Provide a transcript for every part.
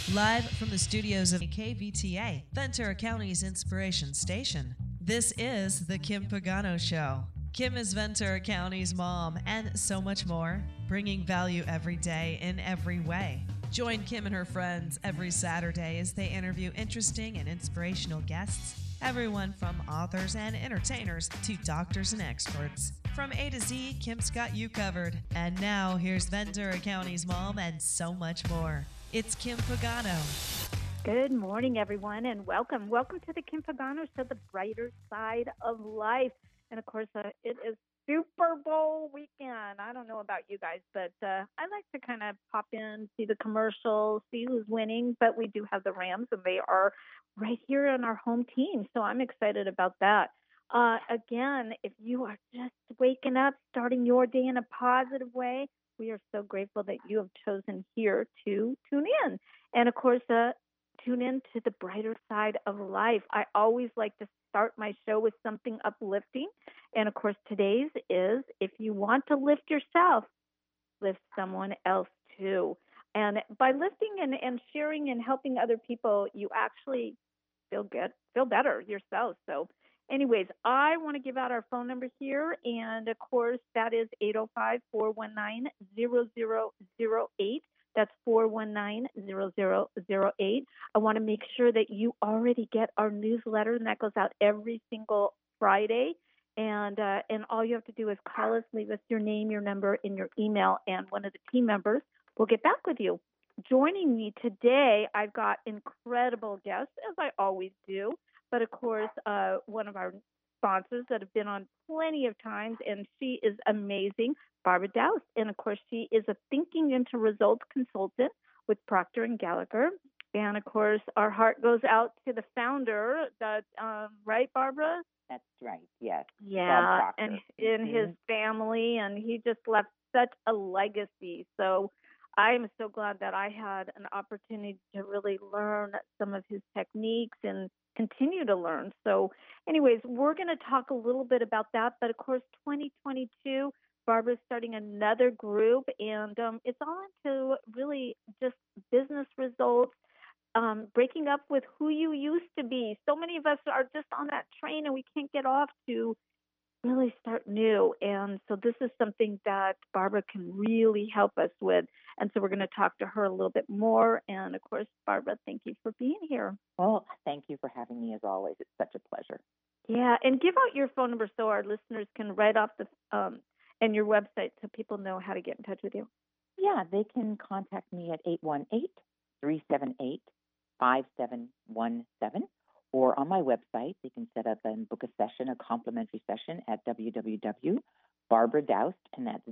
Live from the studios of KVTA, Ventura County's Inspiration Station, this is The Kim Pagano Show. Kim is Ventura County's mom and so much more, bringing value every day in every way. Join Kim and her friends every Saturday as they interview interesting and inspirational guests, everyone from authors and entertainers to doctors and experts. From A to Z, Kim's got you covered. And now, here's Ventura County's mom and so much more. It's Kim Pagano. Good morning, everyone, and welcome. Welcome to the Kim Pagano Show, the brighter side of life. And, of course, it is Super Bowl weekend. I don't know about you guys, but I like to kind of pop in, see the commercials, see who's winning. But we do have the Rams, and they are right here on our home team. So I'm excited about that. Again, if you are just waking up, starting your day in a positive way, we are so grateful that you have chosen here to tune in. And, of course, tune in to the brighter side of life. I always like to start my show with something uplifting. And, of course, today's is if you want to lift yourself, lift someone else too. And by lifting and sharing and helping other people, you actually feel better yourself. So anyways, I want to give out our phone number here. And, of course, that is 805-419-0008. That's 419-0008. I want to make sure that you already get our newsletter, and that goes out every single Friday. And all you have to do is call us, leave us your name, your number, and your email, and one of the team members will get back with you. Joining me today, I've got incredible guests, as I always do. But, of course, one of our sponsors that have been on plenty of times, and she is amazing, Barbara Doust. And, of course, she is a Thinking into Results consultant with Procter & Gallagher. And, of course, our heart goes out to the founder, right, Barbara? That's right, yes. Yeah, and in his family, and he just left such a legacy. So I am so glad that I had an opportunity to really learn some of his techniques and continue to learn. So anyways, we're going to talk a little bit about that. But, of course, 2022, Barbara's starting another group, and it's all into really just business results, breaking up with who you used to be. So many of us are just on that train, and we can't get off to really start new. And so this is something that Barbara can really help us with. And so we're going to talk to her a little bit more. And, of course, Barbara, thank you for being here. Well, thank you for having me as always. It's such a pleasure. Yeah, and give out your phone number so our listeners can write off the and your website so people know how to get in touch with you. Yeah, they can contact me at 818-378-5717, or on my website. They can set up and book a session, a complimentary session at www.barbaradoust, and that's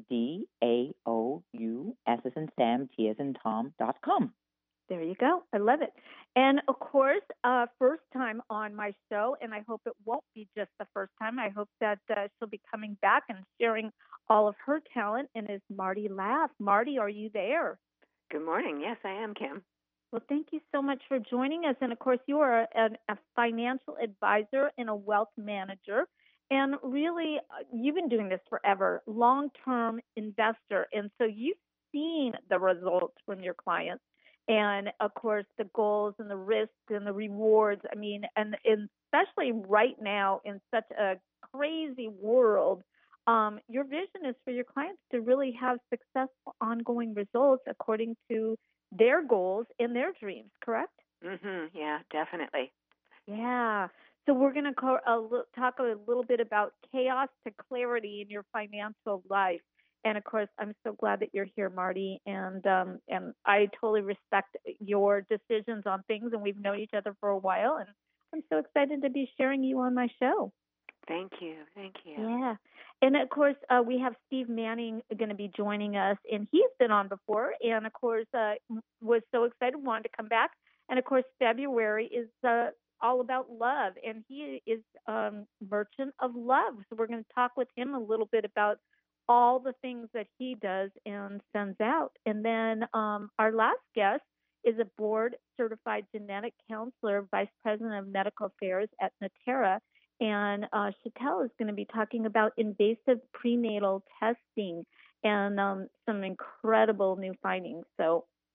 DAOUS as in Sam, T as in Tom.com. There you go. I love it. And, of course, first time on my show, and I hope it won't be just the first time. I hope that she'll be coming back and sharing all of her talent, and is Marty Laff. Marty, are you there? Good morning. Yes, I am, Kim. Well, thank you so much for joining us. And, of course, you are a financial advisor and a wealth manager. And really, you've been doing this forever, long-term investor. And so you've seen the results from your clients. And, of course, the goals and the risks and the rewards. I mean, and especially right now in such a crazy world, your vision is for your clients to really have successful ongoing results according to their goals and their dreams, correct? Mm-hmm. Yeah, definitely. Yeah. So we're going to talk a little bit about chaos to clarity in your financial life. And, of course, I'm so glad that you're here, Marty, and I totally respect your decisions on things, and we've known each other for a while, and I'm so excited to be sharing you on my show. Thank you. Thank you. Yeah. And, of course, we have Steve Manning going to be joining us, and he's been on before, and, of course, was so excited, wanted to come back. And, of course, February is all about love, and he is Merchant of Love. So we're going to talk with him a little bit about all the things that he does and sends out. And then our last guest is a board-certified genetic counselor, vice president of medical affairs at Natera. And Chatelle is going to be talking about invasive prenatal testing and some incredible new findings. So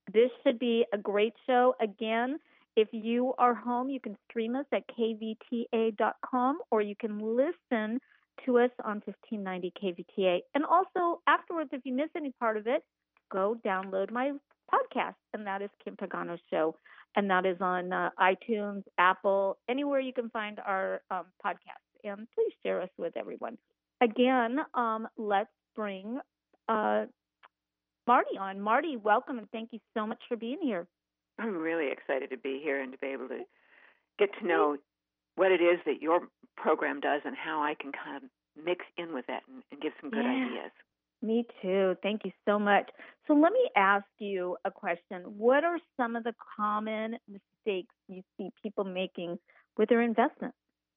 This should be a great show. Again, if you are home, you can stream us at kvta.com, or you can listen to us on 1590 KVTA. And also, afterwards, if you miss any part of it, go download my podcast, and that is Kim Pagano Show. And that is on iTunes, Apple, anywhere you can find our podcast. And please share us with everyone. Again, let's bring Marty on. Marty, welcome, and thank you so much for being here. I'm really excited to be here and to be able to get to know what it is that your program does and how I can kind of mix in with that and give some good ideas. Me too. Thank you so much. So let me ask you a question. What are some of the common mistakes you see people making with their investments?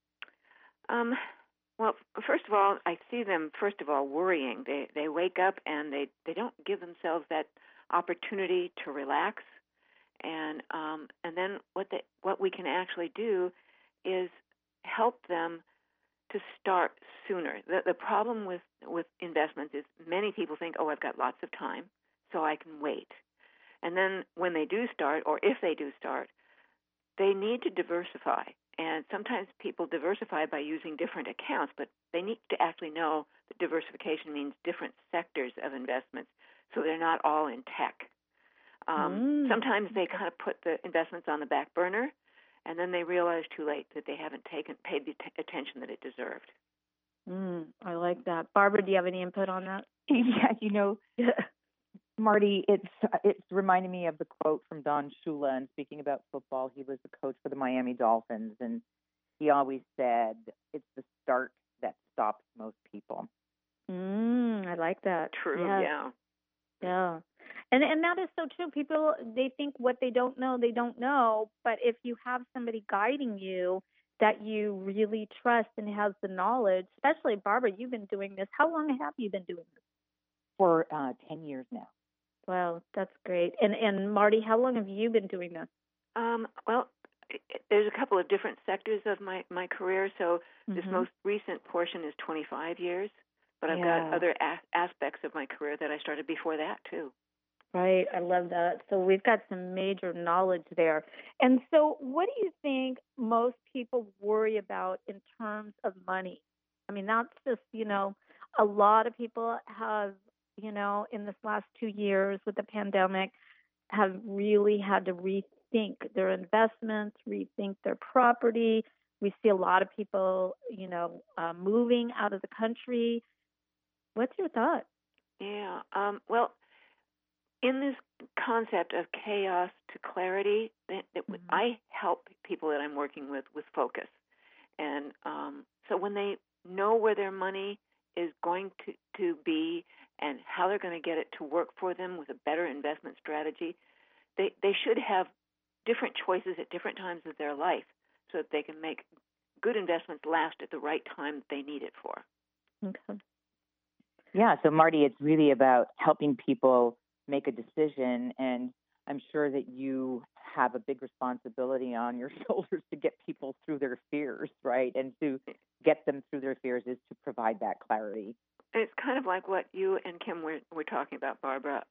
Well, first of all, I see them, worrying. They wake up and they don't give themselves that opportunity to relax. And then what we can actually do is help them to start sooner. The problem with investments is many people think, I've got lots of time, so I can wait. And then when they do start, or if they do start, they need to diversify. And sometimes people diversify by using different accounts, but they need to actually know that diversification means different sectors of investments, so they're not all in tech. Sometimes they kind of put the investments on the back burner, and then they realize too late that they haven't paid the attention that it deserved. I like that. Barbara, do you have any input on that? Yeah, Marty, it's reminding me of the quote from Don Shula. And speaking about football, he was the coach for the Miami Dolphins, and he always said it's the start that stops most people. I like that. True. Yes. Yeah. And that is so true. People, they think what they don't know. But if you have somebody guiding you that you really trust and has the knowledge, especially Barbara, you've been doing this. How long have you been doing this? For 10 years now. Wow, that's great. And Marty, how long have you been doing this? Well, there's a couple of different sectors of my career. So this most recent portion is 25 years, but I've got other aspects of my career that I started before that too. Right, I love that. So we've got some major knowledge there. And so what do you think most people worry about in terms of money? I mean, that's just, a lot of people have, in this last 2 years with the pandemic, have really had to rethink their investments, rethink their property. We see a lot of people, moving out of the country. What's your thought? Yeah, well, in this concept of chaos to clarity, I help people that I'm working with focus. And so when they know where their money is going to be and how they're going to get it to work for them with a better investment strategy, they should have different choices at different times of their life so that they can make good investments last at the right time that they need it for. Okay. Yeah, so Marty, it's really about helping people make a decision, and I'm sure that you have a big responsibility on your shoulders to get people through their fears, right? And to get them through their fears is to provide that clarity. It's kind of like what you and Kim were talking about, Barbara.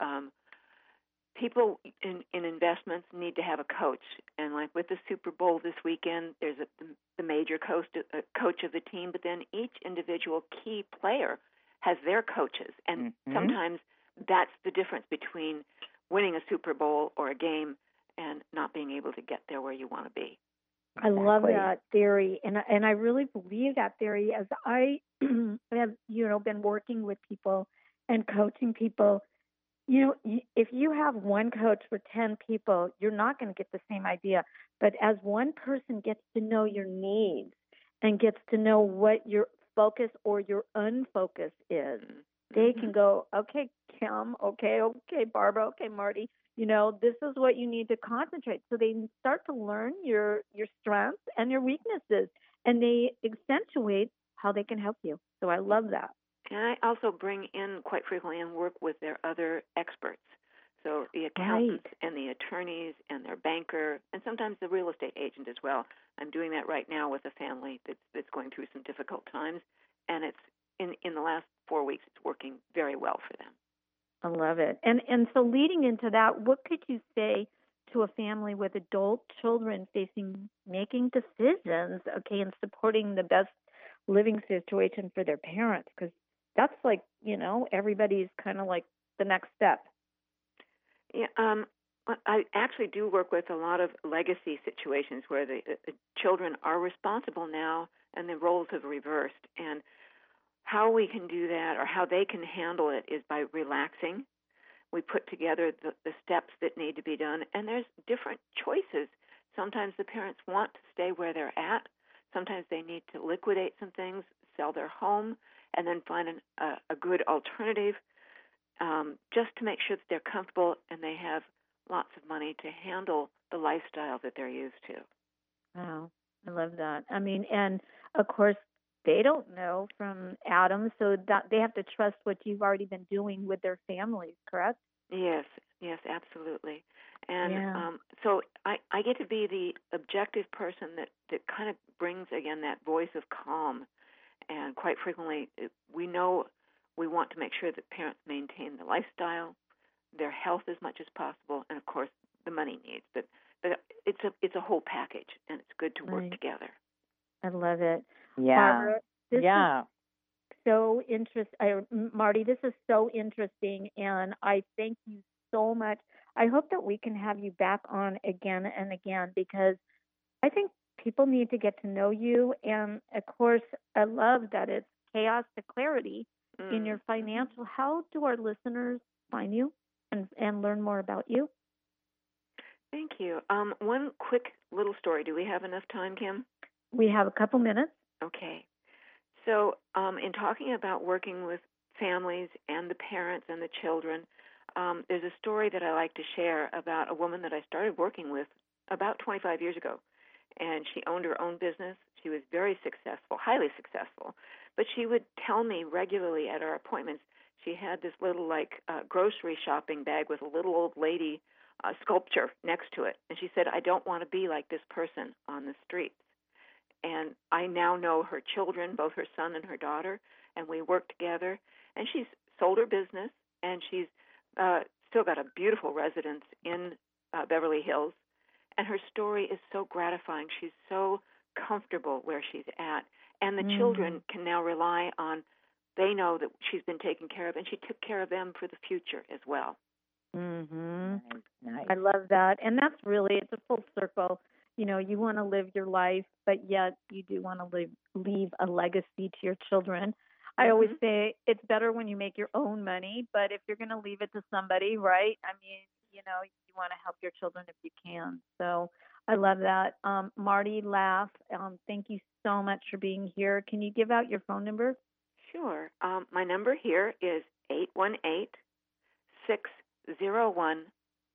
People in investments need to have a coach, and like with the Super Bowl this weekend, there's the major coach of the team, but then each individual key player has their coaches, and sometimes that's the difference between winning a Super Bowl or a game and not being able to get there where you want to be. I love that theory, and I really believe that theory. As I have, been working with people and coaching people, if you have one coach for 10 people, you're not going to get the same idea. But as one person gets to know your needs and gets to know what your focus or your unfocus is, they can go, okay, Kim, okay, Barbara, okay, Marty, this is what you need to concentrate. So they start to learn your strengths and your weaknesses, and they accentuate how they can help you. So I love that. And I also bring in quite frequently and work with their other experts. So the accountants and the attorneys and their banker, and sometimes the real estate agent as well. I'm doing that right now with a family that's going through some difficult times, and it's in the last 4 weeks, it's working very well for them. I love it. And so leading into that, what could you say to a family with adult children making decisions, okay, and supporting the best living situation for their parents? Because that's like, everybody's kind of like the next step. Yeah, I actually do work with a lot of legacy situations where the children are responsible now and the roles have reversed. And how we can do that, or how they can handle it, is by relaxing. We put together the steps that need to be done, and there's different choices. Sometimes the parents want to stay where they're at. Sometimes they need to liquidate some things, sell their home, and then find a good alternative, just to make sure that they're comfortable and they have lots of money to handle the lifestyle that they're used to. Wow, I love that. I mean, and of course, they don't know from Adam, so that they have to trust what you've already been doing with their families, correct? Yes, absolutely. And so I get to be the objective person that kind of brings, again, that voice of calm. And quite frequently, we know we want to make sure that parents maintain the lifestyle, their health as much as possible, and, of course, the money needs. But it's a whole package, and it's good to work together. I love it. Yeah. Barbara, this is so interesting. Marty, this is so interesting, and I thank you so much. I hope that we can have you back on again and again, because I think people need to get to know you. And, of course, I love that it's chaos to clarity in your financial. How do our listeners find you and learn more about you? Thank you. One quick little story. Do we have enough time, Kim? We have a couple minutes. Okay. So in talking about working with families and the parents and the children, there's a story that I like to share about a woman that I started working with about 25 years ago. And she owned her own business. She was very successful, highly successful. But she would tell me regularly at our appointments, she had this little grocery shopping bag with a little old lady sculpture next to it. And she said, I don't want to be like this person on the streets. And I now know her children, both her son and her daughter, and we work together. And she's sold her business, and she's still got a beautiful residence in Beverly Hills. And her story is so gratifying. She's so comfortable where she's at. And the children can now rely on, they know that she's been taken care of, and she took care of them for the future as well. Mm-hmm. Nice. I love that. And that's really, it's a full circle. You want to live your life, but yet you do want to leave a legacy to your children. I always say it's better when you make your own money, but if you're going to leave it to somebody, right? I mean, you want to help your children if you can. So I love that. Marty Laff, thank you so much for being here. Can you give out your phone number? Sure. My number here is 818-601-7056.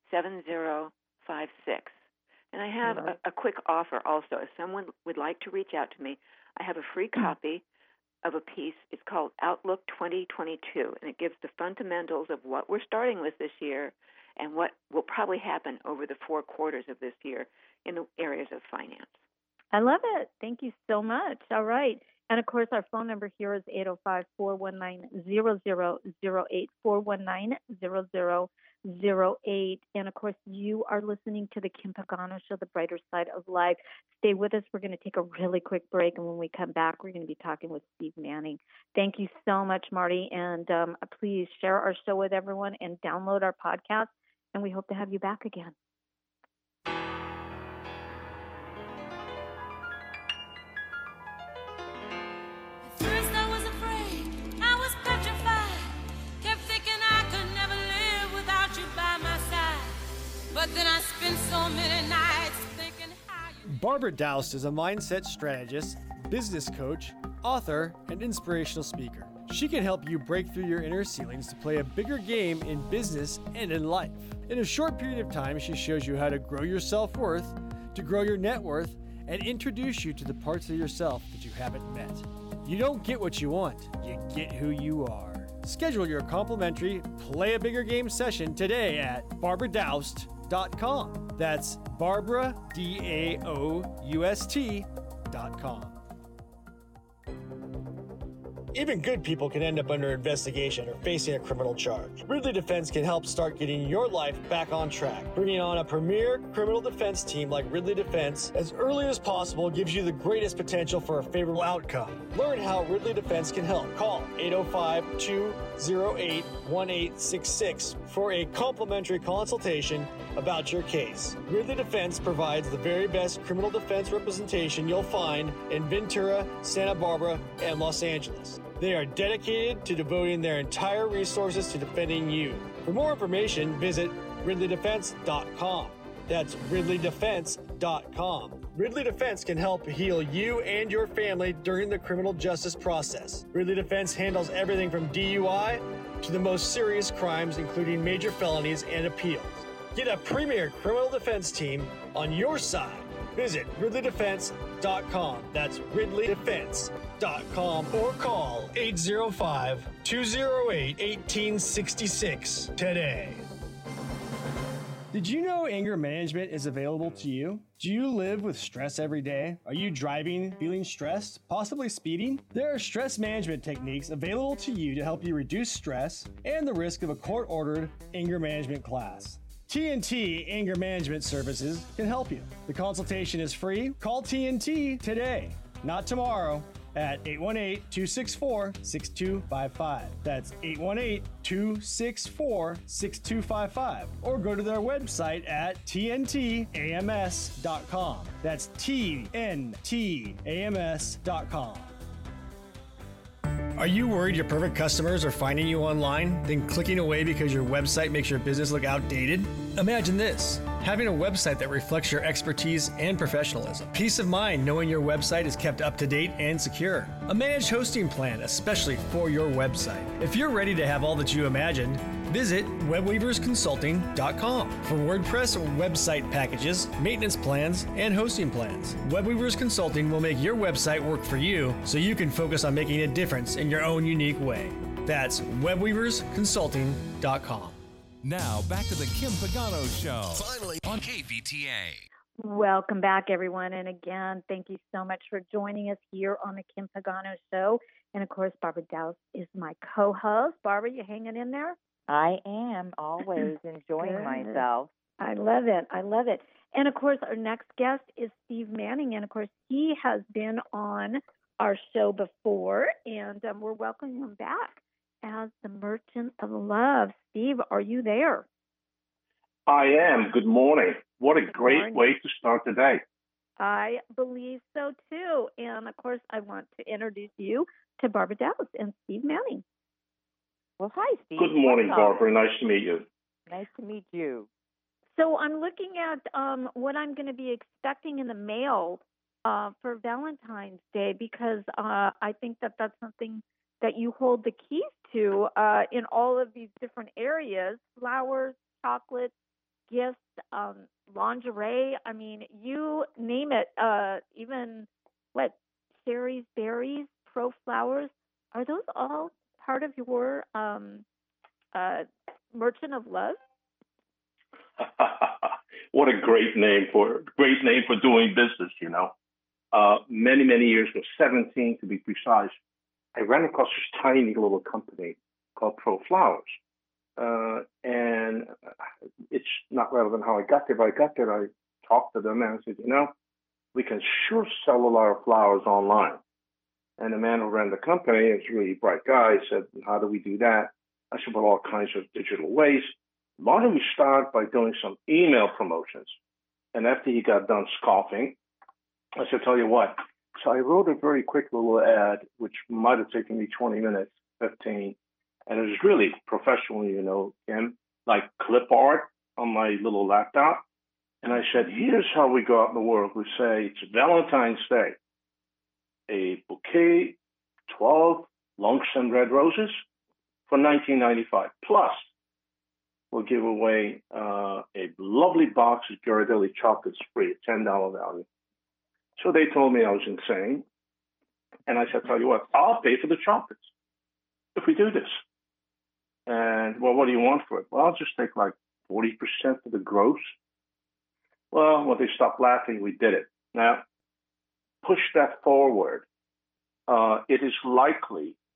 And I have a quick offer also. If someone would like to reach out to me, I have a free copy of a piece. It's called Outlook 2022, and it gives the fundamentals of what we're starting with this year and what will probably happen over the 4 quarters of this year in the areas of finance. I love it. Thank you so much. All right. And, of course, our phone number here is 805-419-0008, 419-0008. And, of course, you are listening to the Kim Pagano Show, The Brighter Side of Life. Stay with us. We're going to take a really quick break, and when we come back, we're going to be talking with Steve Manning. Thank you so much, Marty, and please share our show with everyone and download our podcast, and we hope to have you back again. But then I spent so many nights thinking how you... Barbara Doust is a mindset strategist, business coach, author, and inspirational speaker. She can help you break through your inner ceilings to play a bigger game in business and in life. In a short period of time, she shows you how to grow your self-worth, to grow your net worth, and introduce you to the parts of yourself that you haven't met. You don't get what you want, you get who you are. Schedule your complimentary Play a Bigger Game session today at BarbaraDoust.com. That's Barbara, DAOUST.com. Even good people can end up under investigation or facing a criminal charge. Ridley Defense can help start getting your life back on track. Bringing on a premier criminal defense team like Ridley Defense as early as possible gives you the greatest potential for a favorable outcome. Learn how Ridley Defense can help. Call 805-208-1866 for a complimentary consultation about your case. Ridley Defense provides the very best criminal defense representation you'll find in Ventura, Santa Barbara, and Los Angeles. They are dedicated to devoting their entire resources to defending you. For more information, visit RidleyDefense.com. That's RidleyDefense.com. Ridley Defense can help heal you and your family during the criminal justice process. Ridley Defense handles everything from DUI to the most serious crimes, including major felonies and appeals. Get a premier criminal defense team on your side. Visit RidleyDefense.com. That's RidleyDefense.com or call 805-208-1866 today. Did you know anger management is available to you? Do you live with stress every day? Are you driving, feeling stressed, possibly speeding? There are stress management techniques available to you to help you reduce stress and the risk of a court-ordered anger management class. TNT Anger Management Services can help you. The consultation is free. Call TNT today, not tomorrow, at 818-264-6255. That's 818-264-6255. Or go to their website at tntams.com. That's tntams.com. Are you worried your perfect customers are finding you online, then clicking away because your website makes your business look outdated? Imagine this: having a website that reflects your expertise and professionalism. Peace of mind knowing your website is kept up to date and secure. A managed hosting plan, especially for your website. If you're ready to have all that you imagined, visit webweaversconsulting.com for WordPress website packages, maintenance plans, and hosting plans. Webweavers Consulting will make your website work for you so you can focus on making a difference in your own unique way. That's webweaversconsulting.com. Now, back to the Kim Pagano Show. Finally on KVTA. Welcome back, everyone. And again, thank you so much for joining us here on the Kim Pagano Show. And of course, Barbara Dowse is my co-host. Barbara, you hanging in there? I am always enjoying myself. I love it. I love it. And of course, our next guest is Steve Manning. And of course, he has been on our show before, and we're welcoming him back as the Merchant of Love. Steve, are you there? I am. Good morning. What a great way to start the day. I believe so, too. And, of course, I want to introduce you to Barbara Dowse and Steve Manning. Well, hi, Steve. Good morning, Barbara. Nice to meet you. Nice to meet you. So I'm looking at what I'm going to be expecting in the mail for Valentine's Day, because I think that that's something that you hold the keys to in all of these different areas: flowers, chocolate, gifts, lingerie. I mean, you name it. Even cherries, berries, pro flowers. Are those all part of your Merchant of Love? What a great name for doing business, you know. Many years ago, 17 to be precise, I ran across this tiny little company called Pro Flowers. And it's not relevant how I got there, but I got there, I talked to them, and I said, you know, we can sure sell a lot of flowers online. And the man who ran the company, is a really bright guy, said, how do we do that? I said, well, all kinds of digital ways. Why don't we start by doing some email promotions? And after he got done scoffing, I said, tell you what. So I wrote a very quick little ad, which might have taken me 20 minutes, 15. And it was really professional, you know, Kim, like clip art on my little laptop. And I said, here's how we go out in the world. We say it's Valentine's Day. A bouquet, 12 long-stemmed red roses for $19.95. Plus, we'll give away a lovely box of Ghirardelli chocolates free at $10 value. So they told me I was insane. And I said, tell you what, I'll pay for the chocolates if we do this. And, well, what do you want for it? Well, I'll just take like 40% of the gross. Well, when they stopped laughing, we did it. Now, push that forward. It is likely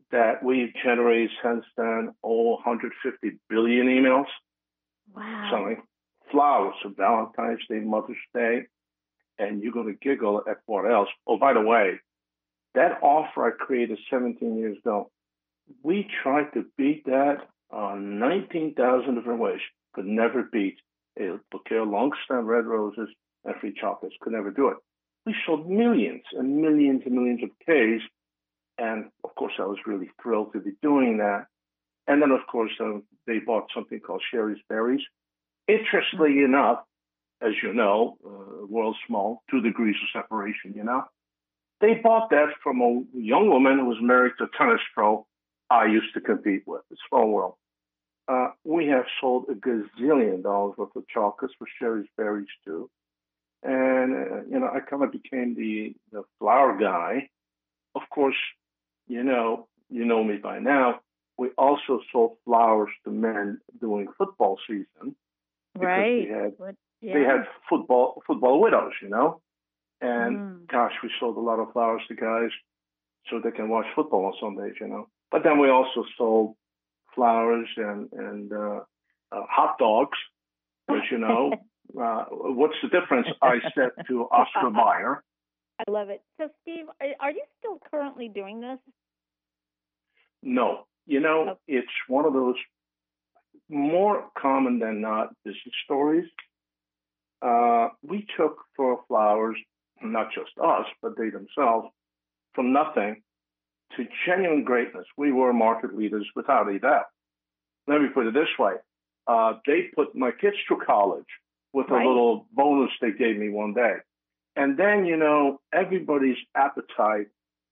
that we've generated since then, 150 billion emails. Wow. Selling flowers for Valentine's Day, Mother's Day, and you're going to giggle at what else. Oh, by the way, that offer I created 17 years ago, we tried to beat that on 19,000 different ways. Could never beat a bouquet of long stem red roses and free chocolates. Could never do it. We sold millions and millions and millions of bouquets. And of course, I was really thrilled to be doing that. And then, of course, they bought something called Sherry's Berries. Interestingly enough, as you know, world's small, 2 degrees of separation, you know. They bought that from a young woman who was married to a tennis pro I used to compete with. It's a small world. We have sold a gazillion dollars worth of chocolates for Sherry's Berries, too. And, I kind of became the flower guy. Of course, you know me by now. We also sold flowers to men during football season. Right. They had football widows, and gosh, we sold a lot of flowers to guys so they can watch football on Sundays, But then we also sold flowers and hot dogs, as you know. What's the difference? I said to Oscar Mayer. I love it. So, Steve, are you still currently doing this? No. It's one of those more common than not business stories. We took for flowers, not just us, but they themselves, from nothing to genuine greatness. We were market leaders without a doubt. Let me put it this way. They put my kids through college with a little bonus they gave me one day. And then, everybody's appetite,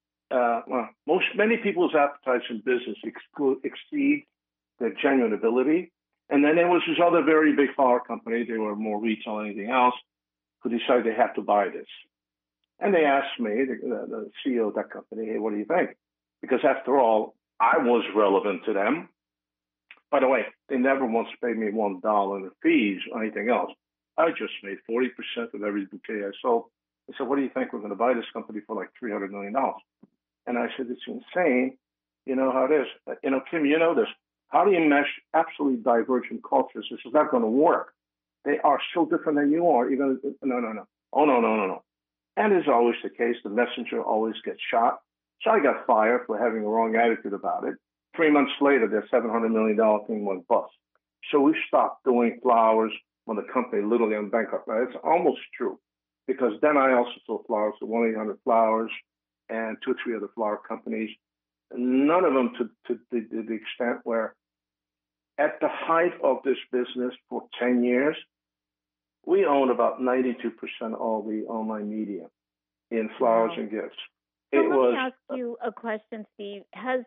many people's appetites in business exceed their genuine ability. And then there was this other very big flower company, they were more retail than anything else, who decided they had to buy this. And they asked me, the CEO of that company, hey, what do you think? Because after all, I was relevant to them. By the way, they never once paid me $1 in fees or anything else. I just made 40% of every bouquet I sold. They said, what do you think? We're going to buy this company for like $300 million. And I said, it's insane. You know how it is. Kim, you know this. How do you mesh absolutely divergent cultures? This is not going to work. They are so different than you are. You're going to, no. Oh, no. And as always the case, the messenger always gets shot. So I got fired for having a wrong attitude about it. 3 months later, their $700 million thing went bust. So we stopped doing flowers when the company literally went bankrupt. Now, it's almost true, because then I also sold flowers to 1-800-Flowers and 2 or 3 other flower companies. None of them to the extent where, at the height of this business for 10 years, we owned about 92% of all the online media in flowers and gifts. So let me ask you a question, Steve.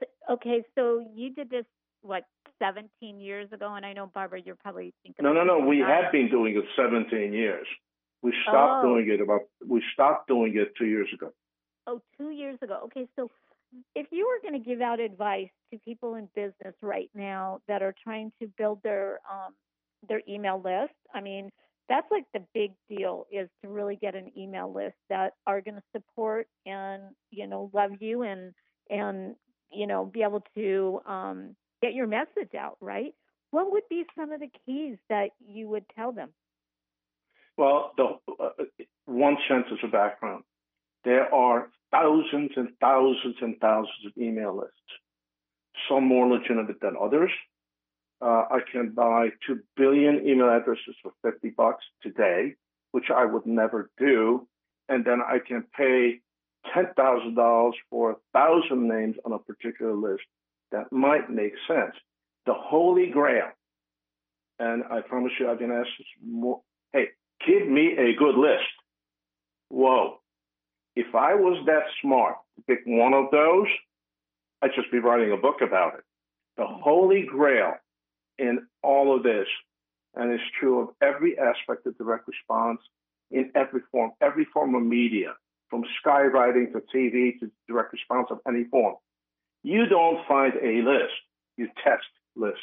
So you did this, 17 years ago? And I know, Barbara, you're probably thinking... No. We had been doing it 17 years. We stopped doing it 2 years ago. Oh, 2 years ago. Okay, so if you were going to give out advice to people in business right now that are trying to build their email list, I mean, that's like the big deal, is to really get an email list that are going to support and, love you and be able to get your message out, right? What would be some of the keys that you would tell them? Well, one sentence of background. There are thousands and thousands and thousands of email lists, some more legitimate than others. I can buy 2 billion email addresses for $50 today, which I would never do. And then I can pay $10,000 for 1,000 names on a particular list. That might make sense. The Holy Grail, and I promise you I've been asked this more, hey, give me a good list. Whoa. If I was that smart to pick one of those, I'd just be writing a book about it. The Holy Grail in all of this, and it's true of every aspect of direct response in every form of media, from skywriting to TV to direct response of any form. You don't find a list, you test lists.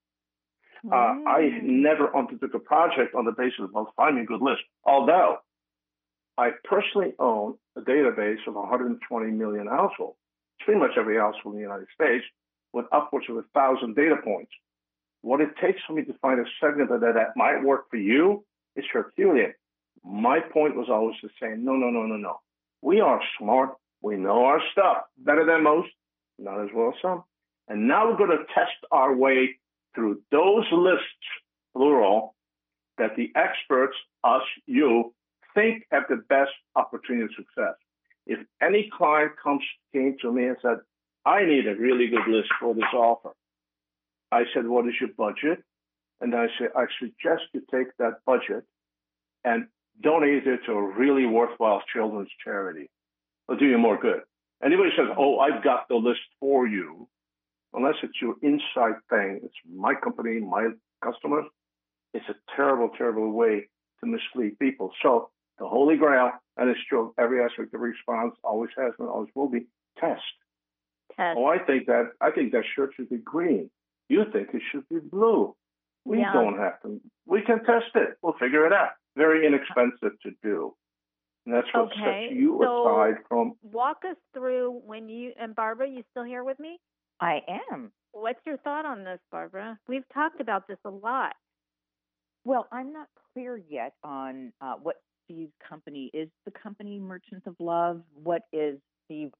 I never undertook a project on the basis of finding a good list, although I personally own a database of 120 million households. pretty much every household in the United States, with upwards of 1,000 data points. What it takes for me to find a segment that might work for you is Herculean. My point was always to say, no. We are smart. We know our stuff better than most, not as well as some. And now we're going to test our way through those lists, plural, that the experts, us, you, think have the best opportunity of success. If any client came to me and said, I need a really good list for this offer, I said, what is your budget? And I said, I suggest you take that budget and donate it to a really worthwhile children's charity. It'll do you more good. Anybody says, oh, I've got the list for you, unless it's your inside thing, it's my company, my customers, it's a terrible, terrible way to mislead people. So the Holy Grail, and it's true, every aspect of response always has and always will be test. Oh, I think that shirt should be green. You think it should be blue. We don't have to. We can test it. We'll figure it out. Very inexpensive to do. And that's what sets you aside from. Walk us through and Barbara, you still here with me? I am. What's your thought on this, Barbara? We've talked about this a lot. Well, I'm not clear yet on what Steve's company is. The company Merchants of Love. What is Steve?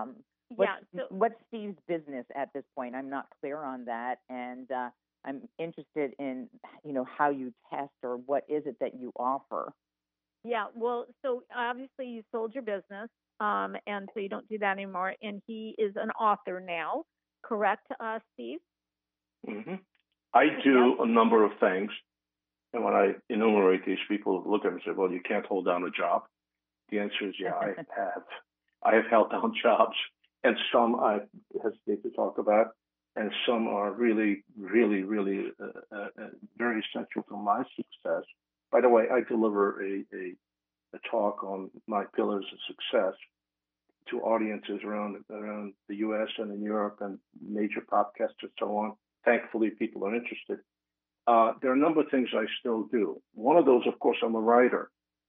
What's Steve's business at this point? I'm not clear on that, and I'm interested in how you test or what is it that you offer. Yeah, well, so obviously you sold your business, and so you don't do that anymore. And he is an author now, correct, Steve? Mm-hmm. I do a number of things. And when I enumerate these, people look at me and say, well, you can't hold down a job. The answer is, yeah, I have. I have held down jobs, and some I hesitate to talk about, and some are really, really, really very essential to my success. By the way, I deliver a talk on my pillars of success to audiences around the U.S. and in Europe and major podcasts and so on. Thankfully, people are interested. There are a number of things I still do. One of those, of course, I'm a writer.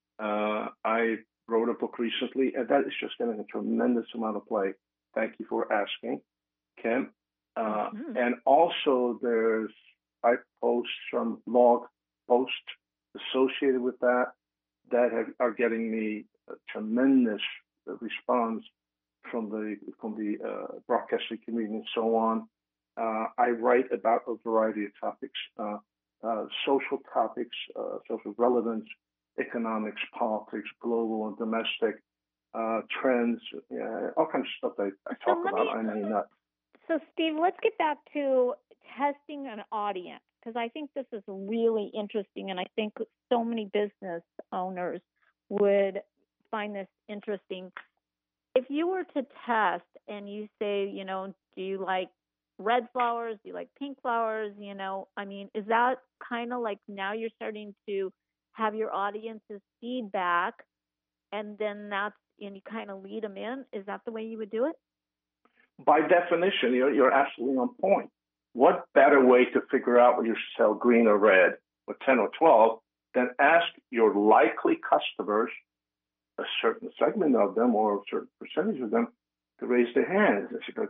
I wrote a book recently, and that is just getting a tremendous amount of play. Thank you for asking, Kim. And also, I post some blog posts associated with that are getting me a tremendous response from the broadcasting community and so on. I write about a variety of topics, social topics, social relevance, economics, politics, global and domestic, trends, all kinds of stuff I talk about. I may not. So, Steve, let's get back to testing an audience, because I think this is really interesting, and I think so many business owners would find this interesting. If you were to test and you say, do you like red flowers? Do you like pink flowers? Is that kind of like now you're starting to have your audience's feedback, and then and you kind of lead them in? Is that the way you would do it? By definition, you're absolutely on point. What better way to figure out whether you should sell green or red or 10 or 12 than ask your likely customers, a certain segment of them or a certain percentage of them, to raise their hands.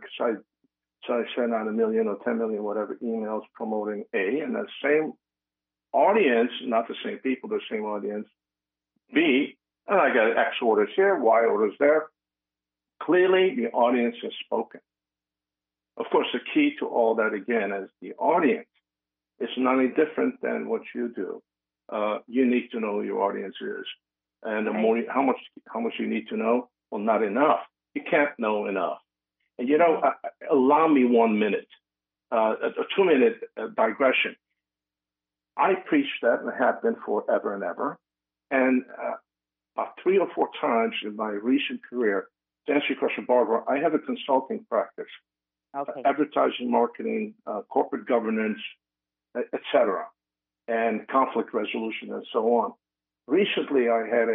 So I send out 1 million or 10 million, whatever, emails promoting A, and that same audience, not the same people, the same audience, B, and I got X orders here, Y orders there. Clearly, the audience has spoken. Of course, the key to all that, again, is the audience. It's not any different than what you do. You need to know who your audience is. And the more, how much you need to know? Well, not enough. You can't know enough. And, allow me 1 minute, a 2-minute digression. I preach that and have been forever and ever. And about 3 or 4 times in my recent career, to answer your question, Barbara, I have a consulting practice, advertising, marketing, corporate governance, et cetera, and conflict resolution and so on. Recently, I had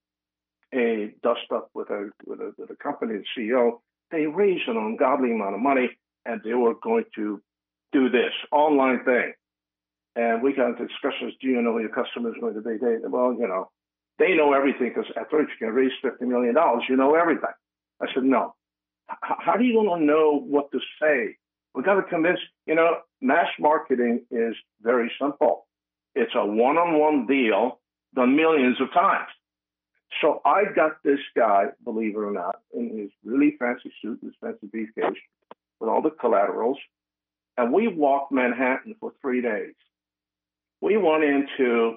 a dust up with a company, the CEO. They raised an ungodly amount of money, and they were going to do this online thing. And we got into discussions. Do you know who your customer is going to be? They know everything, because after you can raise $50 million, you know everything. I said, no, How do you want to know what to say? We got to convince, mass marketing is very simple. It's a one-on-one deal done millions of times. So I got this guy, believe it or not, in his really fancy suit, his fancy briefcase, with all the collaterals, and we walked Manhattan for 3 days. We went into,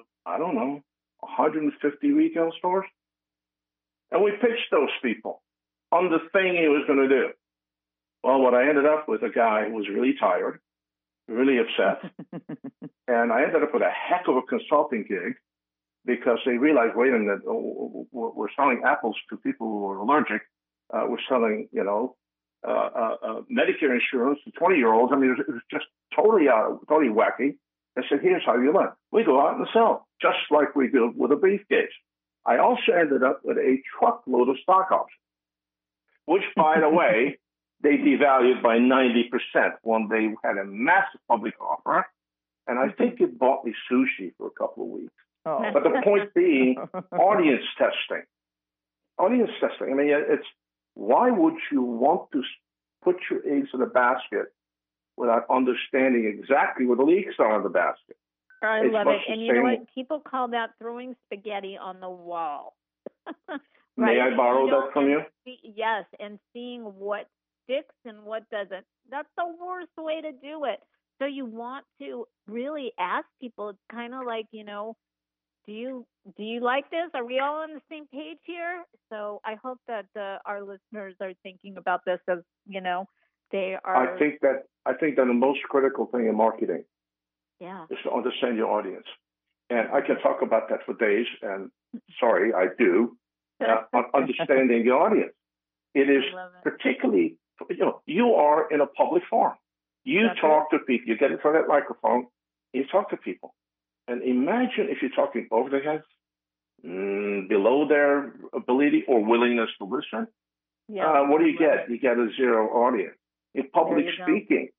150 retail stores, and we pitched those people on the thing he was going to do. Well, what I ended up with, a guy who was really tired, really upset, and I ended up with a heck of a consulting gig because they realized, wait a minute, we're selling apples to people who are allergic. We're selling, Medicare insurance to 20-year-olds. I mean, it was just totally wacky. I said, here's how you learn. We go out and sell, just like we do with a briefcase. I also ended up with a truckload of stock options, which, by the way, they devalued by 90% when they had a massive public offer. And I think it bought me sushi for a couple of weeks. Oh. But the point being, audience testing. Audience testing. I mean, it's why would you want to put your eggs in a basket without understanding exactly where the leaks are in the basket? I love it. And you know what? People call that throwing spaghetti on the wall. Right? May I borrow that from you? Yes, and seeing what sticks and what doesn't. That's the worst way to do it. So you want to really ask people. It's kind of like, do you like this? Are we all on the same page here? So I hope that our listeners are thinking about this as, they are. I think that the most critical thing in marketing is to understand your audience. And I can talk about that for days, and sorry, I do. Understanding the audience. It is particularly, you are in a public forum. You talk to people. You get in front of that microphone. You talk to people. And imagine if you're talking over their heads, below their ability or willingness to listen. What do you get? You get a zero audience. In public speaking,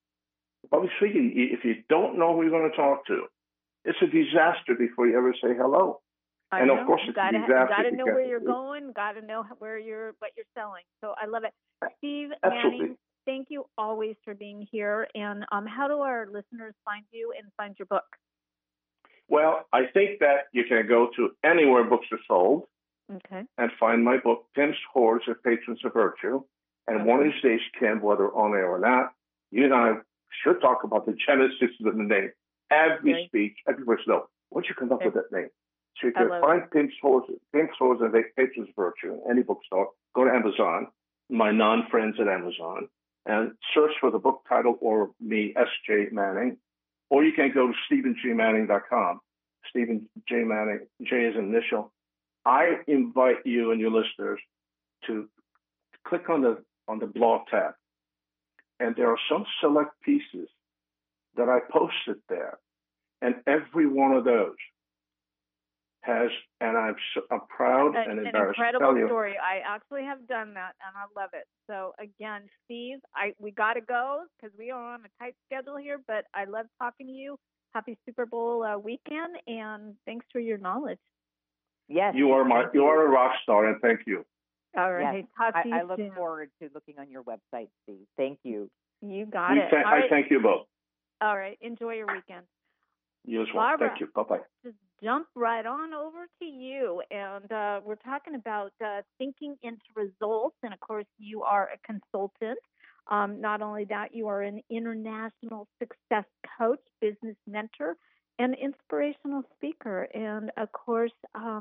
if you don't know who you're going to talk to, it's a disaster before you ever say hello. Of course, it's a disaster. You got to know where you're going. Got to know what you're selling. So I love it, Steve Manning. Thank you always for being here. And how do our listeners find you and find your book? Well, I think that you can go to anywhere books are sold and find my book, Pimps, Whores, and Patrons of Virtue. And one of these days, Kim, whether on air or not, you and I should talk about the genesis of the name. Every speech, every person knows. Once you come up with that name. So you can find Pimps, Whores, and Patrons of Virtue in any bookstore. Go to Amazon, my non-friends at Amazon, and search for the book title or me, S.J. Manning. Or you can go to StephenJManning.com. Stephen J. Manning, J is an initial. I invite you and your listeners to click on the blog tab. And there are some select pieces that I posted there. And every one of those has, and I'm proud and embarrassed to tell you. An incredible story. I actually have done that, and I love it. So again, Steve, we got to go because we are on a tight schedule here. But I love talking to you. Happy Super Bowl weekend, and thanks for your knowledge. Yes, you are a rock star, and thank you. All right, talk to you I look soon. forward to looking on your website, Steve. Thank you. You got it. I thank you both. All right, enjoy your weekend. You as well. Barbara, thank you. Bye-bye. Just jump right on over to you. And we're talking about thinking into results. And, of course, you are a consultant. Not only that, you are an international success coach, business mentor, and inspirational speaker. And, of course,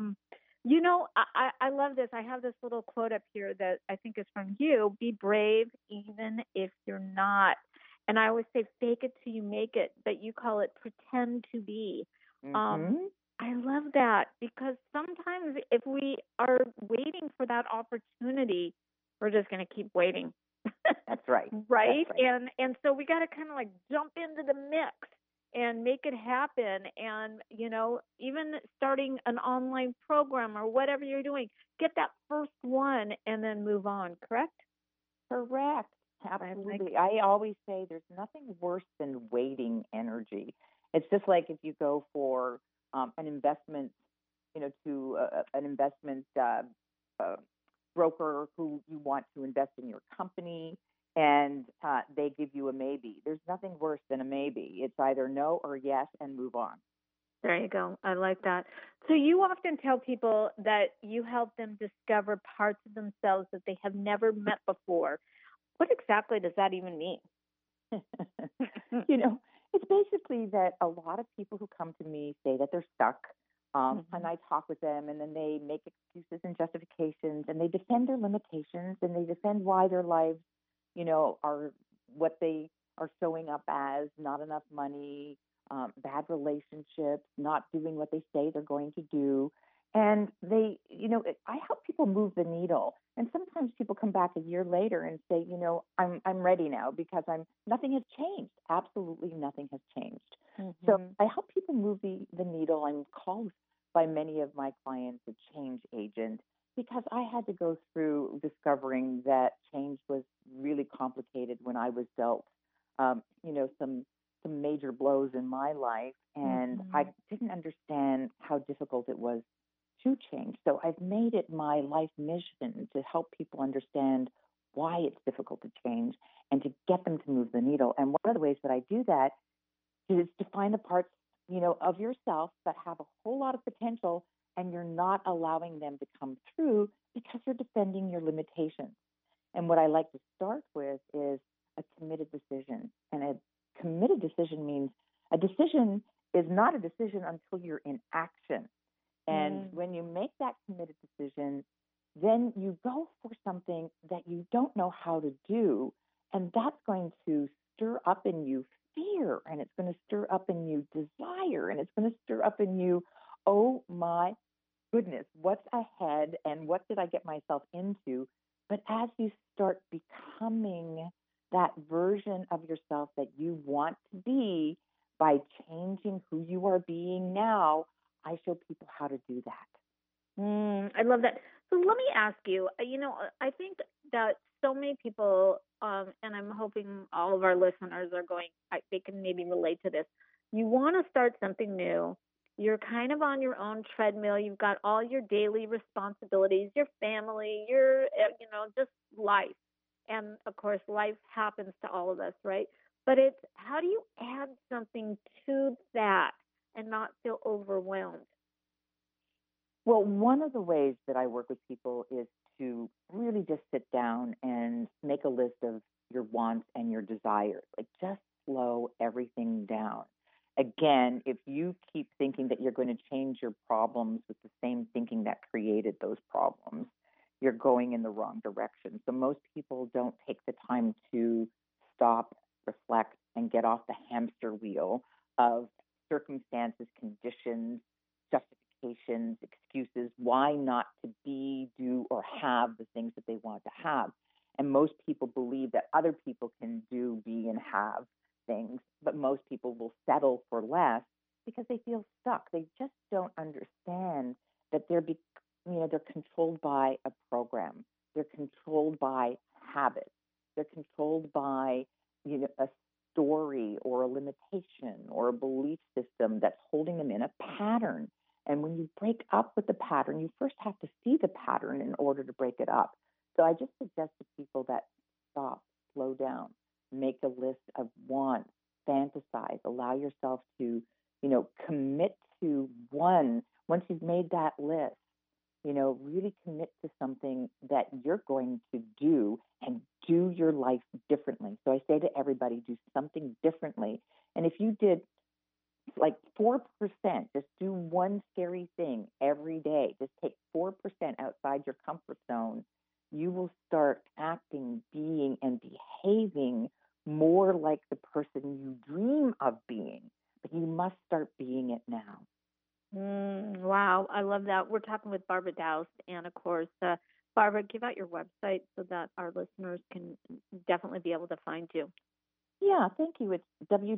I love this. I have this little quote up here that I think is from you. Be brave even if you're not. And I always say, fake it till you make it, but you call it pretend to be. I love that because sometimes if we are waiting for that opportunity, we're just going to keep waiting. That's right. Right? That's right. And so we got to kind of like jump into the mix and make it happen. And, even starting an online program or whatever you're doing, get that first one and then move on, correct? Correct. Absolutely. I always say there's nothing worse than waiting energy. It's just like if you go for an investment, to an investment, broker who you want to invest in your company, and they give you a maybe. There's nothing worse than a maybe. It's either no or yes, and move on. There you go. I like that. So you often tell people that you help them discover parts of themselves that they have never met before. What exactly does that even mean? It's basically that a lot of people who come to me say that they're stuck, and I talk with them, and then they make excuses and justifications, and they defend their limitations, and they defend why their lives, are what they are showing up as: not enough money, bad relationships, not doing what they say they're going to do. And I help people move the needle. And sometimes people come back a year later and say, I'm ready now because nothing has changed. Absolutely nothing has changed. So I help people move the needle. I'm called by many of my clients a change agent because I had to go through discovering that change was really complicated when I was dealt, some major blows in my life, and I didn't understand how difficult it was to change. So I've made it my life mission to help people understand why it's difficult to change and to get them to move the needle. And one of the ways that I do that is to find the parts, of yourself that have a whole lot of potential, and you're not allowing them to come through because you're defending your limitations. And what I like to start with is a committed decision. And a committed decision means a decision is not a decision until you're in action. And when you make that committed decision, then you go for something that you don't know how to do. And that's going to stir up in you fear, and it's going to stir up in you desire, and it's going to stir up in you, oh my goodness, what's ahead and what did I get myself into? But as you start becoming that version of yourself that you want to be by changing who you are being now, I show people how to do that. I love that. So let me ask you, I think that so many people, and I'm hoping all of our listeners are they can maybe relate to this. You want to start something new. You're kind of on your own treadmill. You've got all your daily responsibilities, your family, your, just life. And of course, life happens to all of us, right? But it's how do you add something to that and not feel overwhelmed? Well, one of the ways that I work with people is to really just sit down and make a list of your wants and your desires. Like, just slow everything down. Again, if you keep thinking that you're going to change your problems with the same thinking that created those problems, you're going in the wrong direction. So most people don't take the time to stop, reflect, and get off the hamster wheel of circumstances, conditions, justifications, excuses, why not to be, do, or have the things that they want to have. And most people believe that other people can do, be, and have things, but most people will settle for less because they feel stuck. They just don't understand that they're controlled by a program. They're controlled by habits. They're controlled by, a story or a limitation or a belief system that's holding them in a pattern. And when you break up with the pattern, you first have to see the pattern in order to break it up. So I just suggest to people that stop, slow down, make a list of wants, fantasize, allow yourself to, commit to one. Once you've made that list, really commit to something that you're going to do and do your life differently. So I say to everybody, do something differently. And if you did like 4%, just do one scary thing every day. Just take 4% outside your comfort zone. You will start acting, being, and behaving more like the person you dream of being. But you must start being it now. Wow, I love that. We're talking with Barbara Doust, and of course, Barbara, give out your website so that our listeners can definitely be able to find you. Yeah, thank you. It's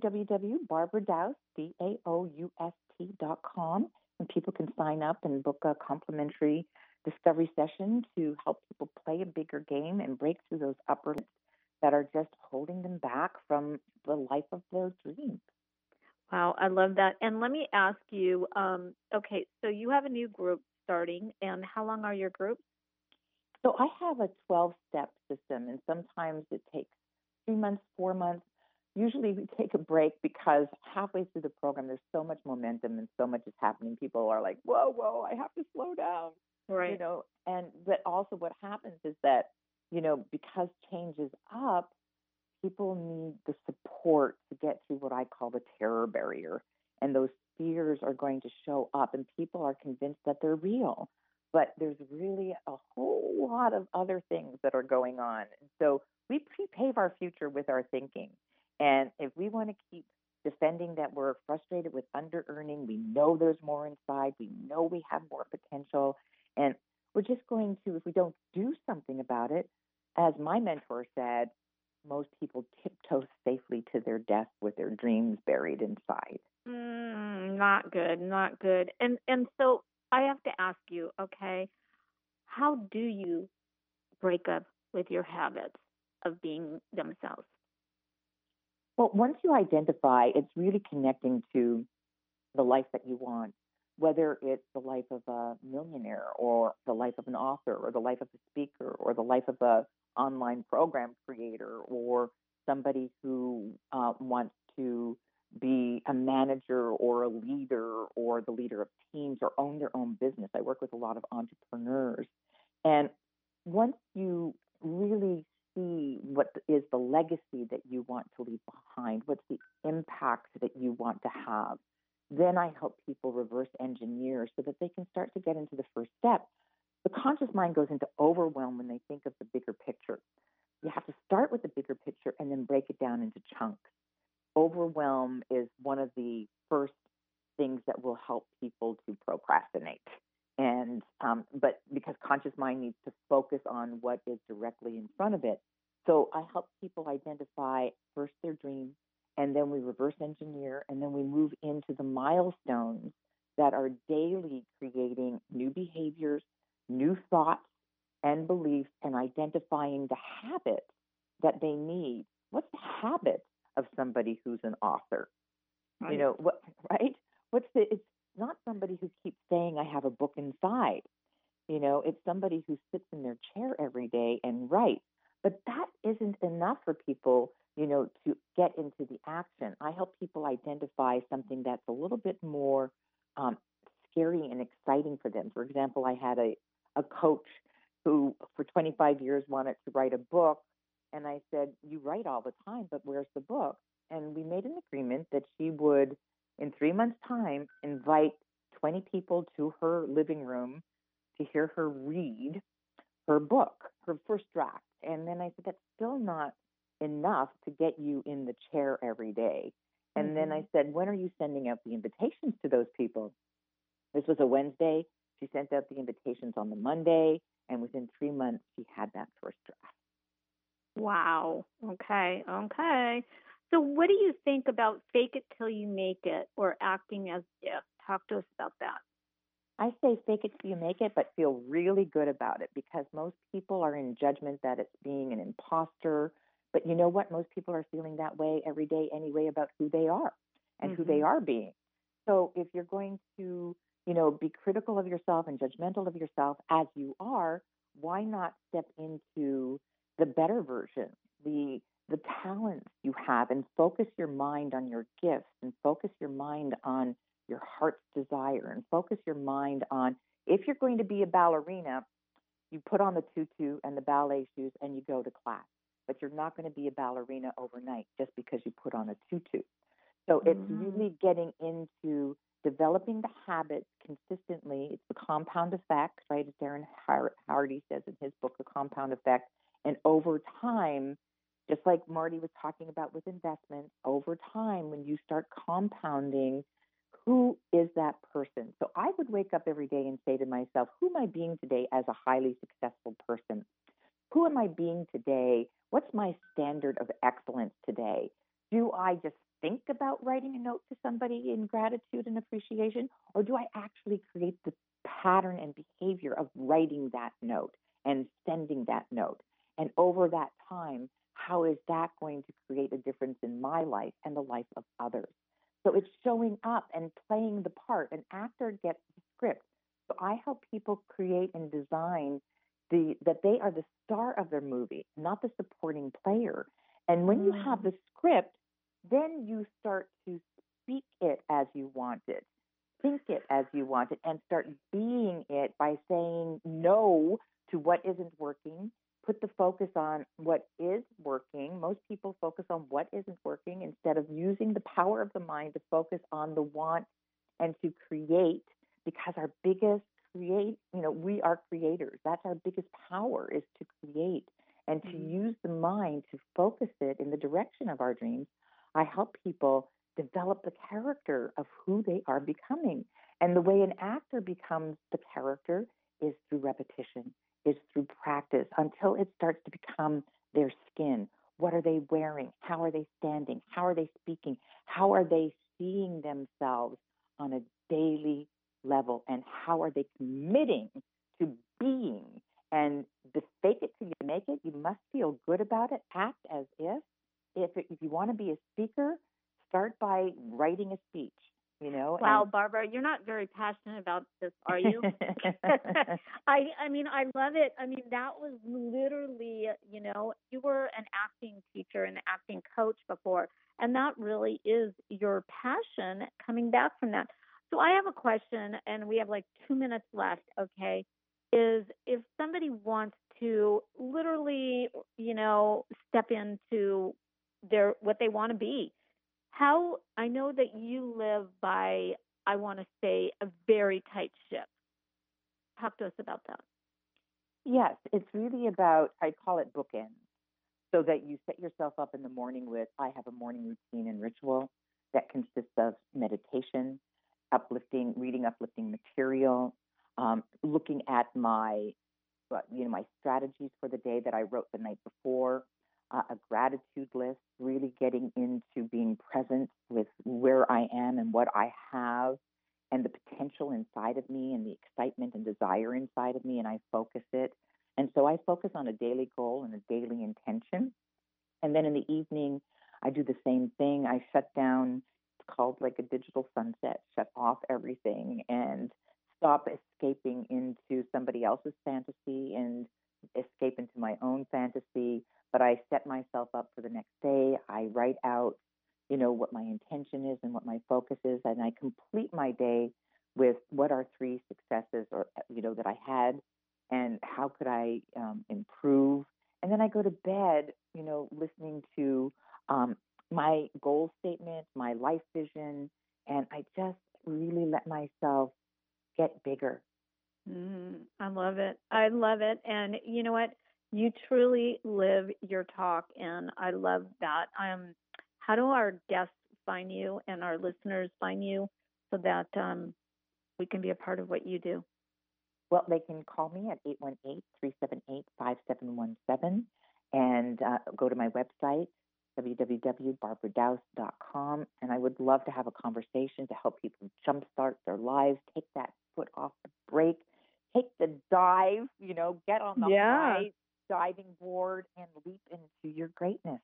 www.barbaradoust.com, and people can sign up and book a complimentary discovery session to help people play a bigger game and break through those upper limits that are just holding them back from the life of their dreams. Wow, I love that. And let me ask you, okay, so you have a new group starting, and how long are your groups? So I have a 12-step system, and sometimes it takes 3 months, 4 months. Usually we take a break because halfway through the program, there's so much momentum and so much is happening. People are like, whoa, whoa, I have to slow down, Right. but also what happens is that, because change is up, people need the support to get through what I call the terror barrier. And those fears are going to show up, and people are convinced that they're real. But there's really a whole lot of other things that are going on. And so we prepave our future with our thinking. And if we want to keep defending that we're frustrated with under earning, we know there's more inside, we know we have more potential. And we're just going to, if we don't do something about it, as my mentor said, most people tiptoe safely to their death with their dreams buried inside. Not good, not good. And so I have to ask you, okay, how do you break up with your habits of being themselves? Well, once you identify, it's really connecting to the life that you want, whether it's the life of a millionaire or the life of an author or the life of a speaker or the life of a online program creator or somebody who wants to be a manager or a leader or the leader of teams or own their own business. I work with a lot of entrepreneurs. And once you really see what is the legacy that you want to leave behind, what's the impact that you want to have, then I help people reverse engineer so that they can start to get into the first step. The conscious mind goes into overwhelm when they think of the bigger picture. You have to start with the bigger picture and then break it down into chunks. Overwhelm is one of the first things that will help people to procrastinate. And but because conscious mind needs to focus on what is directly in front of it. So I help people identify first their dream, and then we reverse engineer, and then we move into the milestones that are daily creating new behaviors, new thoughts and beliefs, and identifying the habits that they need. What's the habit of somebody who's an author? Right. What, right? It's not somebody who keeps saying, I have a book inside. It's somebody who sits in their chair every day and writes. But that isn't enough for people, to get into the action. I help people identify something that's a little bit more scary and exciting for them. For example, I had a coach who for 25 years wanted to write a book. And I said, you write all the time, but where's the book? And we made an agreement that she would, in 3 months' time, invite 20 people to her living room to hear her read her book, her first draft. And then I said, that's still not enough to get you in the chair every day. And then I said, when are you sending out the invitations to those people? This was a Wednesday. She sent out the invitations on the Monday. And within 3 months, she had that first draft. Wow. Okay. So what do you think about fake it till you make it or acting as if? Talk to us about that. I say fake it till you make it, but feel really good about it because most people are in judgment that it's being an imposter. But you know what? Most people are feeling that way every day anyway about who they are and who they are being. So if you're going to, be critical of yourself and judgmental of yourself as you are, why not step into the better version, the talents you have, and focus your mind on your gifts and focus your mind on your heart's desire and focus your mind on, if you're going to be a ballerina, you put on the tutu and the ballet shoes and you go to class. But you're not going to be a ballerina overnight just because you put on a tutu. So it's really getting into developing the habits consistently. It's the compound effect, right? As Darren Hardy says in his book, The Compound Effect. And over time, just like Marty was talking about with investments, over time, when you start compounding, who is that person? So I would wake up every day and say to myself, who am I being today as a highly successful person? Who am I being today? What's my standard of excellence today? Do I just think about writing a note to somebody in gratitude and appreciation, or do I actually create the pattern and behavior of writing that note and sending that note? And over that time, how is that going to create a difference in my life and the life of others? So it's showing up and playing the part. An actor gets the script. So I help people create and design that they are the star of their movie, not the supporting player. And when you have the script, then you start to speak it as you want it, think it as you want it, and start being it by saying no to what isn't working. Put the focus on what is working. Most people focus on what isn't working instead of using the power of the mind to focus on the want and to create, because our biggest we are creators. That's our biggest power, is to create and to use the mind to focus it in the direction of our dreams. I help people develop the character of who they are becoming. And the way an actor becomes the character is through repetition, is through practice, until it starts to become their skin. What are they wearing? How are they standing? How are they speaking? How are they seeing themselves on a daily level? And how are they committing to being? And the fake it till you make it, you must feel good about it. Act as if. If you want to be a speaker, start by writing a speech. Wow, Barbara, you're not very passionate about this, are you? I mean, I love it. I mean, that was literally, you were an acting teacher and acting coach before, and that really is your passion coming back from that. So I have a question, and we have like 2 minutes left, okay, is if somebody wants to literally, step into what they want to be, how, I know that you live by, I want to say, a very tight ship. Talk to us about that. Yes, it's really about, I call it bookends, so that you set yourself up in the morning with, I have a morning routine and ritual that consists of meditation, reading uplifting material, looking at my strategies for the day that I wrote the night before, a gratitude list, really getting into being present with where I am and what I have and the potential inside of me and the excitement and desire inside of me, and I focus it. And so I focus on a daily goal and a daily intention. And then in the evening, I do the same thing. I shut down, it's called like a digital sunset, shut off everything and stop escaping into somebody else's fantasy and escape into my own fantasy. But I set myself up for the next day. I write out, what my intention is and what my focus is. And I complete my day with what are 3 successes that I had and how could I improve. And then I go to bed, listening to my goal statement, my life vision, and I just really let myself get bigger. I love it. I love it. And you know what? You truly live your talk, and I love that. How do our guests find you and our listeners find you so that we can be a part of what you do? Well, they can call me at 818-378-5717 and go to my website, www.barbaradouse.com. And I would love to have a conversation to help people jumpstart their lives, take that foot off the brake, take the dive, get on the high diving board and leap into your greatness.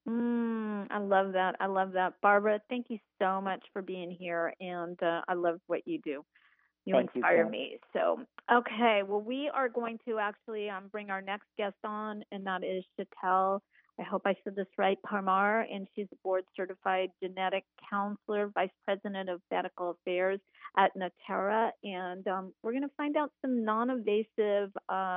I love that. I love that. Barbara, thank you so much for being here. And I love what you do. You inspire me. So, okay. Well, we are going to actually bring our next guest on, and that is Sheetal. I hope I said this right, Parmar, and she's a board-certified genetic counselor, vice president of medical affairs at Natera. And we're going to find out some non-invasive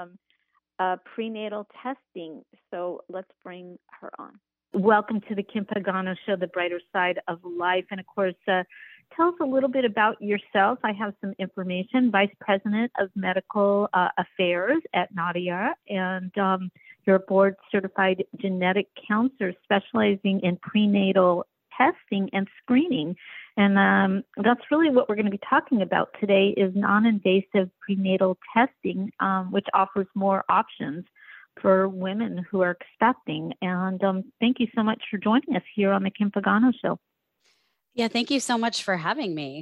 prenatal testing. So let's bring her on. Welcome to the Kim Pagano Show, the brighter side of life. And of course, tell us a little bit about yourself. I have some information. Vice President of Medical Affairs at Natera, and you're a board-certified genetic counselor specializing in prenatal testing and screening. And that's really what we're going to be talking about today is non-invasive prenatal testing, which offers more options for women who are expecting. And thank you so much for joining us here on the Kim Pagano Show. Yeah, thank you so much for having me.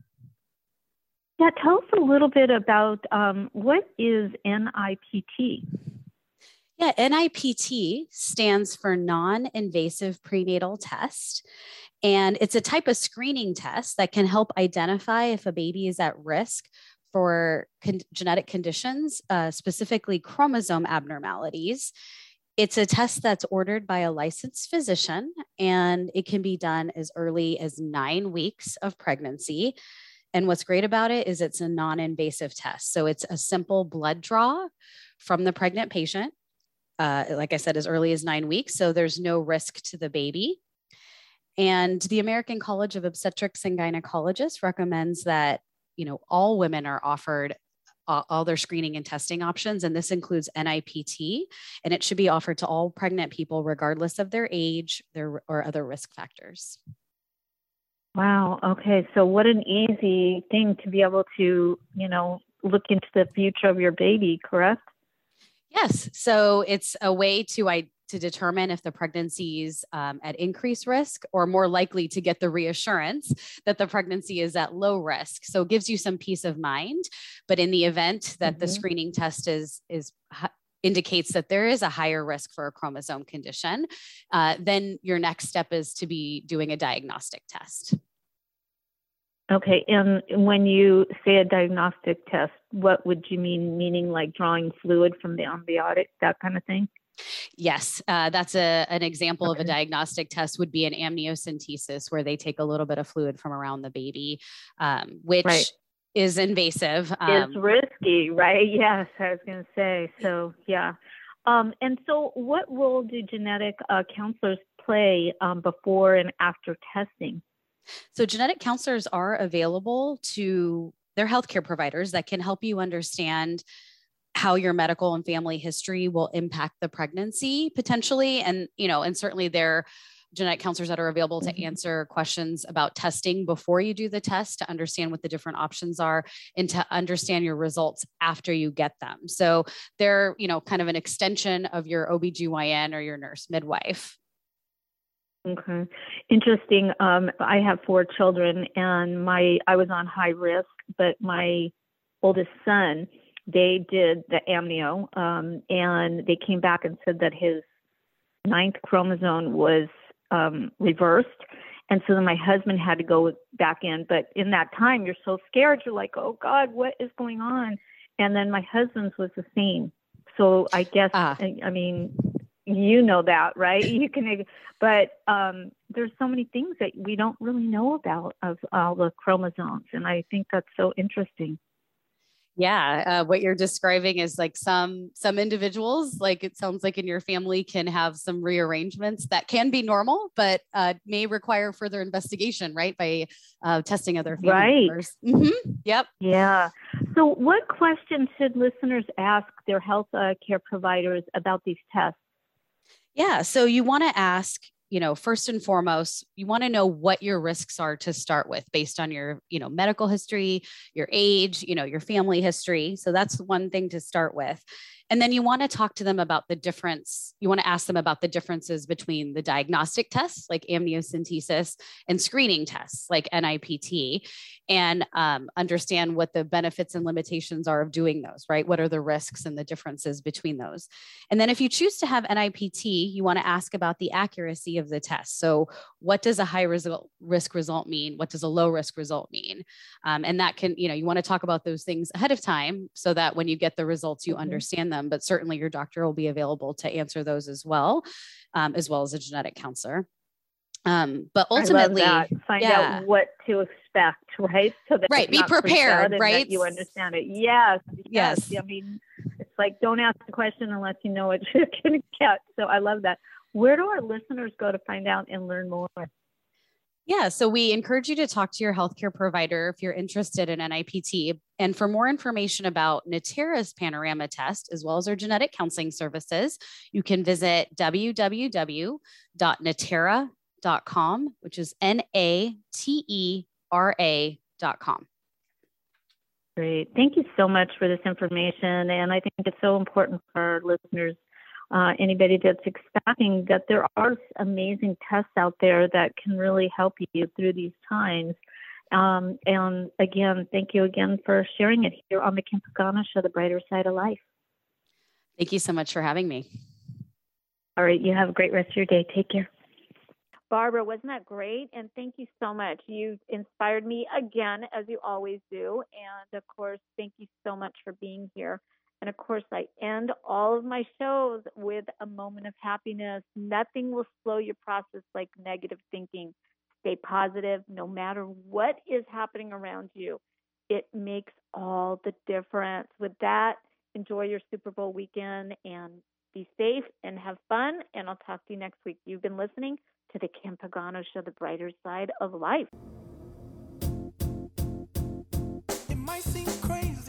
Yeah, tell us a little bit about what is NIPT? Yeah, NIPT stands for non-invasive prenatal test. And it's a type of screening test that can help identify if a baby is at risk for genetic conditions, specifically chromosome abnormalities. It's a test that's ordered by a licensed physician, and it can be done as early as 9 weeks of pregnancy. And what's great about it is it's a non-invasive test. So it's a simple blood draw from the pregnant patient, like I said, as early as 9 weeks. So there's no risk to the baby. And the American College of Obstetrics and Gynecologists recommends that, all women are offered all their screening and testing options. And this includes NIPT, and it should be offered to all pregnant people, regardless of their age, or other risk factors. Wow. Okay. So what an easy thing to be able to, look into the future of your baby, correct? Yes. So it's a way to determine if the pregnancy is at increased risk, or more likely to get the reassurance that the pregnancy is at low risk. So it gives you some peace of mind. But in the event that the screening test indicates that there is a higher risk for a chromosome condition, then your next step is to be doing a diagnostic test. Okay. And when you say a diagnostic test, what would you mean? Meaning like drawing fluid from the amniotic, that kind of thing? Yes, that's an example of a diagnostic test would be an amniocentesis, where they take a little bit of fluid from around the baby, which is invasive. It's risky, right? Yes, I was going to say. So, yeah. And so what role do genetic counselors play before and after testing? So genetic counselors are available to their healthcare providers that can help you understand how your medical and family history will impact the pregnancy potentially. And, and certainly there are genetic counselors that are available to answer questions about testing before you do the test, to understand what the different options are and to understand your results after you get them. So they're, kind of an extension of your OBGYN or your nurse midwife. Okay. Interesting. I have 4 children, and I was on high risk, but my oldest son, they did the amnio, and they came back and said that his 9th chromosome was reversed. And so then my husband had to go back in. But in that time, you're so scared. You're like, oh, God, what is going on? And then my husband's was the same. So I guess, I mean, that, right? You can, but there's so many things that we don't really know about of all the chromosomes. And I think that's so interesting. Yeah. What you're describing is like some individuals, like it sounds like in your family, can have some rearrangements that can be normal, but may require further investigation, right? By testing other family members. Yep. Yeah. So what questions should listeners ask their health care providers about these tests? Yeah. So you want to ask, first and foremost, you want to know what your risks are to start with based on your, medical history, your age, your family history. So that's one thing to start with. And then you want to talk to them about the difference. You want to ask them about the differences between the diagnostic tests like amniocentesis and screening tests like NIPT, and understand what the benefits and limitations are of doing those, right? What are the risks and the differences between those? And then if you choose to have NIPT, you want to ask about the accuracy of the test. So what does a high risk result mean? What does a low risk result mean? And that can, you want to talk about those things ahead of time so that when you get the results, you understand them. But certainly your doctor will be available to answer those as well as a genetic counselor. But ultimately, find out what to expect, right? So that be prepared, right? You understand it. Yes. I mean, it's like, don't ask the question unless you know what you're going to get. So I love that. Where do our listeners go to find out and learn more? Yeah, so we encourage you to talk to your healthcare provider if you're interested in NIPT. And for more information about Natera's Panorama test, as well as our genetic counseling services, you can visit www.natera.com, which is NATERA.com. Great. Thank you so much for this information. And I think it's so important for our listeners, anybody that's expecting, that there are amazing tests out there that can really help you through these times. And again, thank you again for sharing it here on the Kim Pagano Show, The Brighter Side of Life. Thank you so much for having me. All right. You have a great rest of your day. Take care. Barbara, wasn't that great? And thank you so much. You inspired me again, as you always do. And of course, thank you so much for being here. And of course, I end all of my shows with a moment of happiness. Nothing will slow your process like negative thinking. Stay positive no matter what is happening around you. It makes all the difference. With that, enjoy your Super Bowl weekend and be safe and have fun. And I'll talk to you next week. You've been listening to the Kim Pagano Show, the brighter side of life. It might seem crazy.